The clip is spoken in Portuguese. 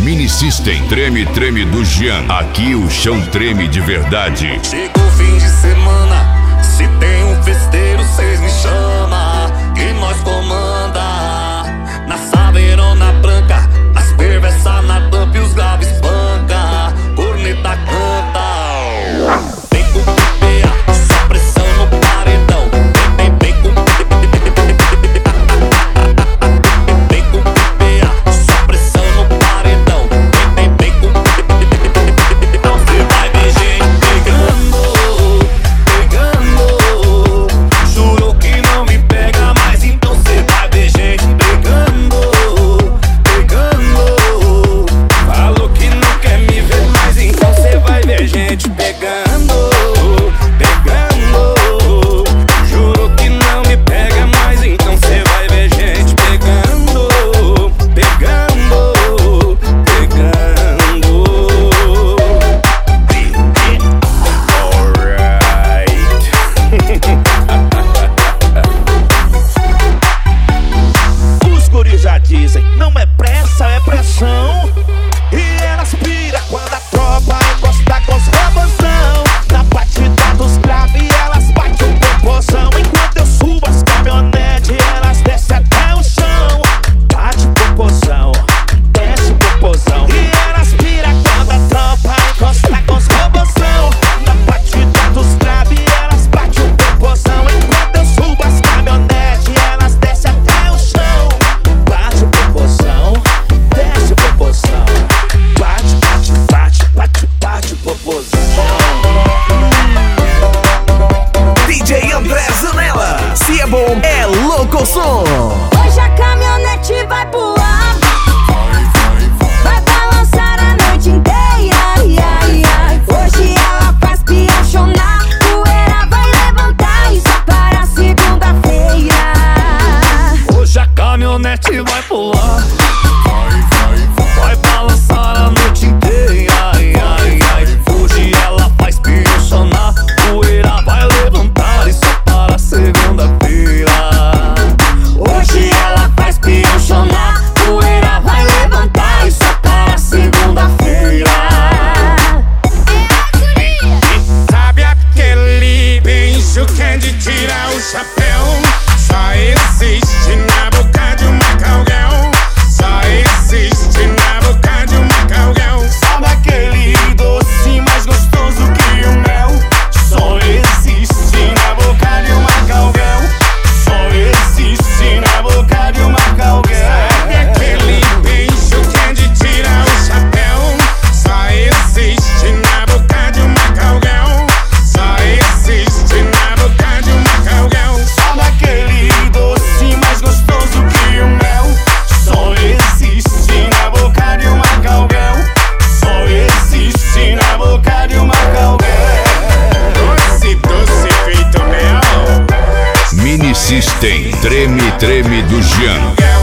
Mini System, treme, treme do Jean. Aqui o chão treme de verdade. Chega o fim de semana, se tem um festeiro, cês me chama e nós comanda. Na saveirona branca, as perversas na tampa e os graves banca. Corneta canta. Vem com PPA, só pressão no paredão. Vem com PPA, só pressão no paredão. Vem com então cê vai ver gente pegando, pegando. Jurou que não me pega mais, então cê vai ver gente pegando, pegando. Falou que não quer me ver mais, então cê vai ver gente pegando, pegando. Jurou que não me pega mais, então cê vai ver gente pegando, pegando, pegando. Os guris já dizem, não é pressa, é pressão. E elas pira quando a tropa encosta com os robozão. Na batida dos graves elas batem popozão. Enquanto eu subo as caminhonetes, elas descem até o chão. Bate popozão, desce popozão. E elas pira quando a tropa encosta com os robozão. Na batida dos graves elas batem popozão. Enquanto eu subo as caminhonetes, elas descem até o chão. Bate popozão, desce popozão. Bate, bate, bate, bate, bate popozão. DJ André Zanella, se é bom, é louco som. Hoje a caminhonete vai pular, vai balançar a noite inteira. Ai, ai, ai. Hoje ela faz piochonar, poeira vai levantar e só para segunda-feira. Hoje a caminhonete vai pular, vai balançar a noite inteira. Ai, ai, ai. Hoje ela faz piochonar, poeira vai levantar e só para segunda-feira. Hoje ela faz piochonar, poeira vai levantar e só para segunda-feira. Sabe aquele beijo que é de tirar o chapéu? Só existe na boca de uma cowgirl. Só existe na boca de uma cowgirl. Sabe aquele doce mais gostoso que o mel? Só existe na boca de uma cowgirl. Só existe na boca de uma cowgirl. Sabe aquele beijo que é de tirar o chapéu? Só existe na boca de uma cowgirl. Só existe na boca de uma cowgirl. Sabe aquele doce mais gostoso que o mel? Só existe na boca de uma cowgirl. Só existe na boca de uma cowgirl. Doce, doce feito mel. Mini System, treme, treme do Jean.